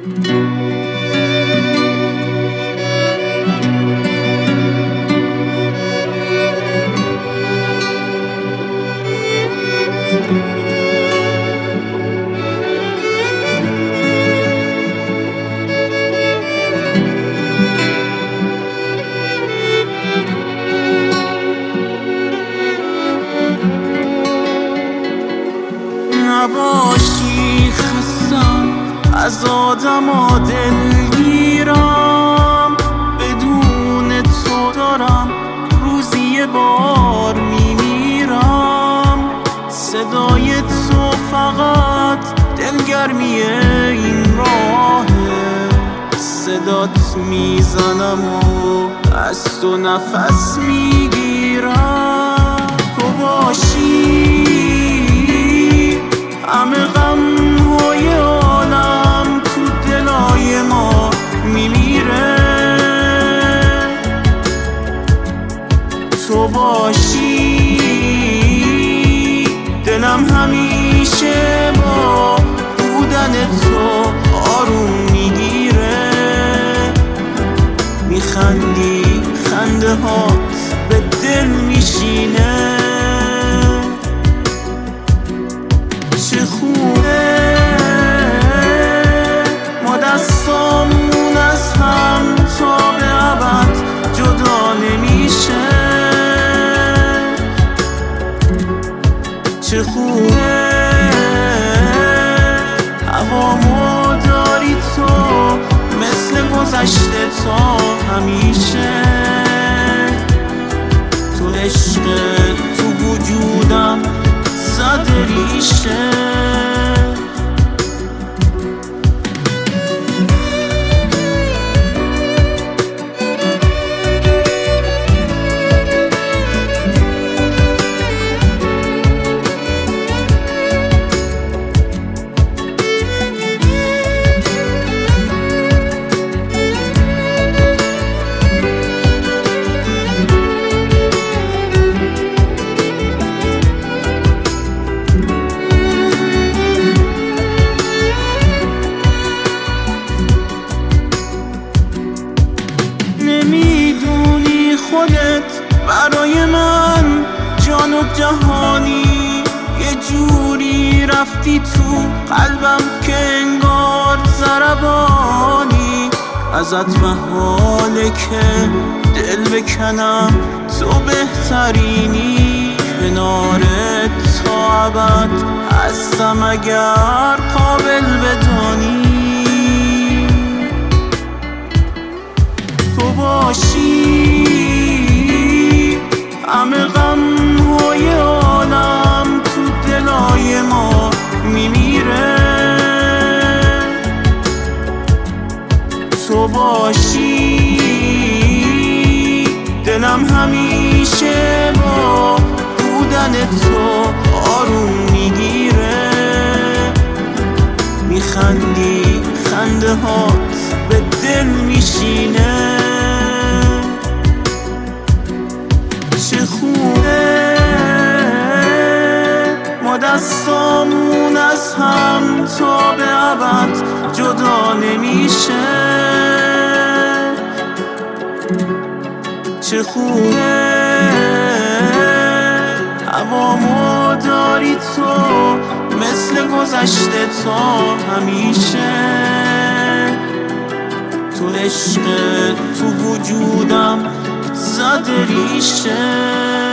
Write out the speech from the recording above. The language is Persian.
نباشی خستم از آدما دلگیرم، بدون تو دارم روزی یه بار میمیرم. صدای تو فقط دلگرمی این راهه، صدات میزنم و از تو نفس میگیرم. تو باشی همه غم‌های عالم تو دلای ما میمیره. تو باشی دلم همیشه با بودن تو آروم میگیره. میخندی خنده هات به دل میشینه. چه خوبه ما دستامون از هم تا به ابد جدا نمیشه. چه خوبه هوامو داری تو مثل گذشته تا همیشه. تو عشق تو وجودم زده ریشه. نمیدونی خودت برای من جان و جهانی، یه جوری رفتی تو قلبم که انگار ضربانی. ازت محاله که دل بکنم، تو بهترینی. کنارت تا ابد هستم اگر قابل بدانی. تو باشی همه غم‌های عالم تو دلای ما میمیره. تو باشی دلم همیشه با بودن تو آروم میگیره. میخندی خنده هات به دل میشینه. چه خوبه ما دستامون از هم تا به ابد جدا نمیشه. چه خوبه هوامو داری تو مثل گذشته تا همیشه. تو عشق تو وجودم زده ریشه.